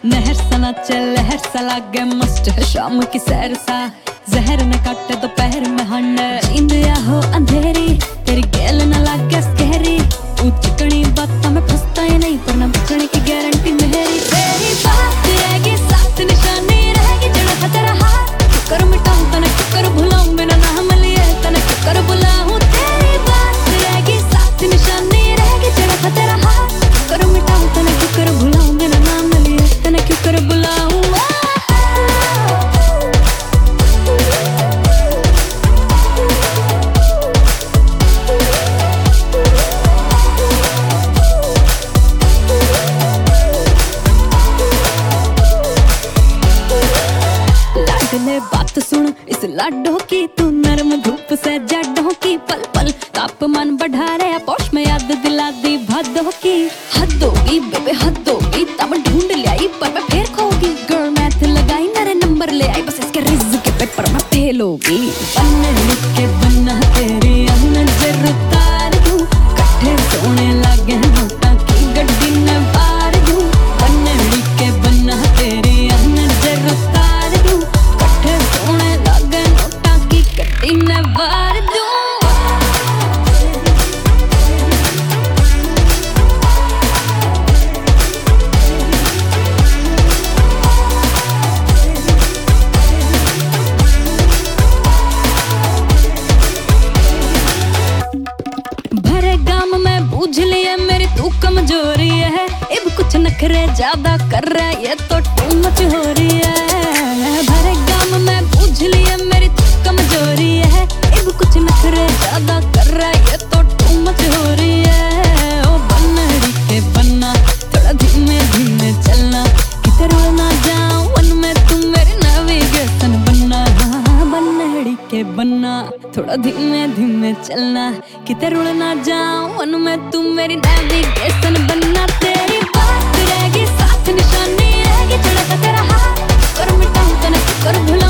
नहर सा नाचे लहर सा लागे मस्त है शाम की सैर सा जहर न काटे दोपहर में हंड इंदिया हो अंधेरी तेरी गेल न लागे स्कैरी चिकनी बातों में फंसता ही नहीं पर ना बचने की गारंटी मेरी तेरी बात रहेगी साथ निशानी रहेगी जड़ा था तेरा हाथ कर मिटाऊं तने कर भुलाऊं मेरा नाम लिए तने कर बुलाऊं तेरी बात रहेगी साथ निशानी रहेगी जड़ा था तेरा हाथ कर मिटाऊं तने कर भुलाऊं मेरा नाम लिए तने कर बुलाऊं बात सुन इस लाडो की तू नरम धूप से जड़ों की पल पल तापमान बढ़ा रहा पोश में याद दिला दी भादों की हद होगी बेबे हद होगी तब ढूंढ ले आई पर मैं फिर खोगी गर्ल मैथ लगाई मेरे नंबर ले आई बस इसके रिज्क के पेपर में फेल होगी बनने लिख के बनना तेरी नजर उतार दूं कट्ठे सोने लगे नोटा की गड्डी ने बार दूं बनने लिख के बनना तेरी नजर उतार दूं सोने लगे नोटा की कट्टी ने बार दूं भरे गाम में बूझ लिया मेरी तू कमजोरी है अब कुछ नखरे ज्यादा कर रहा है ये तो टू मच हो रही है भरे गाम में बूझ लिया मेरी तू कमजोरी है अब कुछ नखरे ज्यादा कर रहा है ये तो टू मच हो रही है ओ बनड़ी के बनना थोड़ा धीमे धीमे चलना किधर ना जाऊं वन में तुम मेरे नेविगेशन बनना बनड़ी के बनना थोड़ा धीमे धीमे चलना किधर ना जाऊं वन में तुम मेरी नेविगेशन बनना तेरी बात रहेगी साथ निशानी रहेगी जड़ा तेरा हाथ कर मिटाऊं तने कर भुला